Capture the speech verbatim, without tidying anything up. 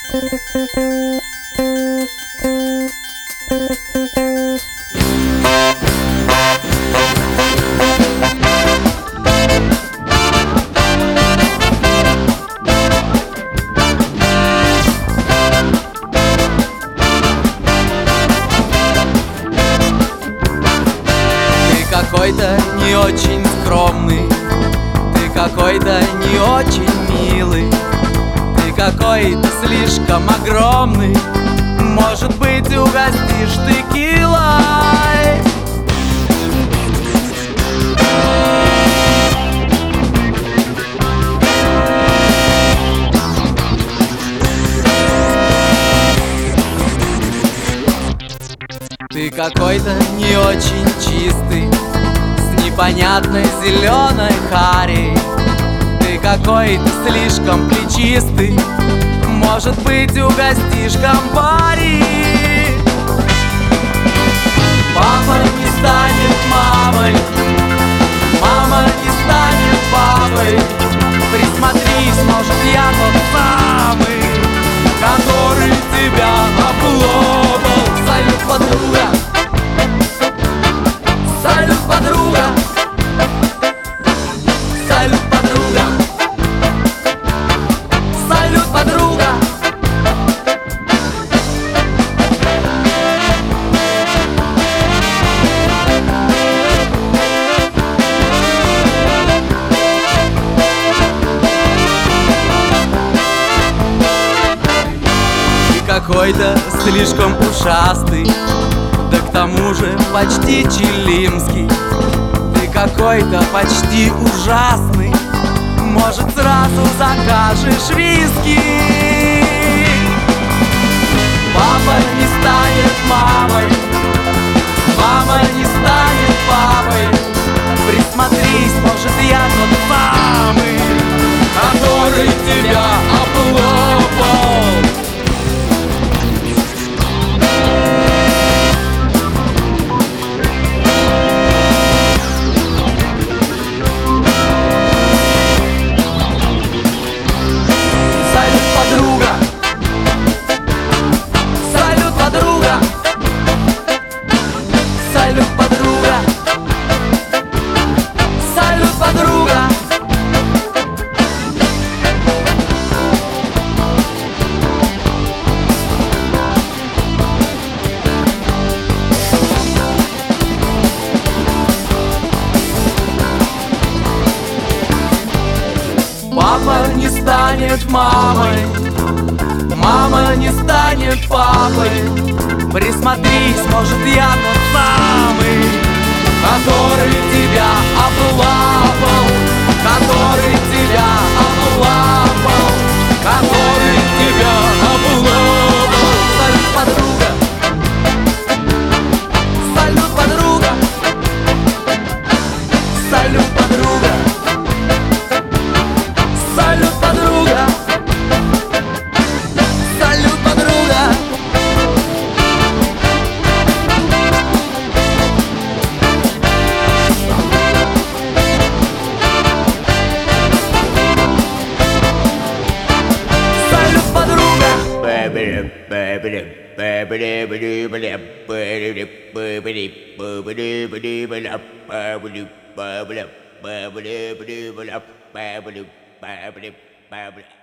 Какой-то не очень скромный, ты какой-то не очень милый, ты какой-то слишком огромный. Может быть, угостишь текилой? Ты какой-то не очень чистый, с непонятной зеленой харей. Ты какой-то слишком плечистый, может быть, угостишь компанией? Папа не станет мамой, мама не станет папой. Присмотрись, может, я тот самый, который тебя обломал. Салют, подруга! Салют, подруга! Салют, подруга! Салют, подруга! Ты какой-то слишком ушастый, да к тому же почти чилимский. Ты какой-то почти ужасный, может, сразу закажешь виски? Папа не станет мамой, мама не станет папой. Присмотрись, может, я тот самый, который тебя обломал. Папа не станет мамой, мама не станет папой. Присмотрись, может, я тот самый, который тебя облапал, который тебя облапал, который тебя облапал. Салют, подруга! Салют, подруга! Салют, подруга! Салют, подруга! Салют, подруга! Салют, подруга! Бабля, бабля, бабля, бабля, бабля, бабля.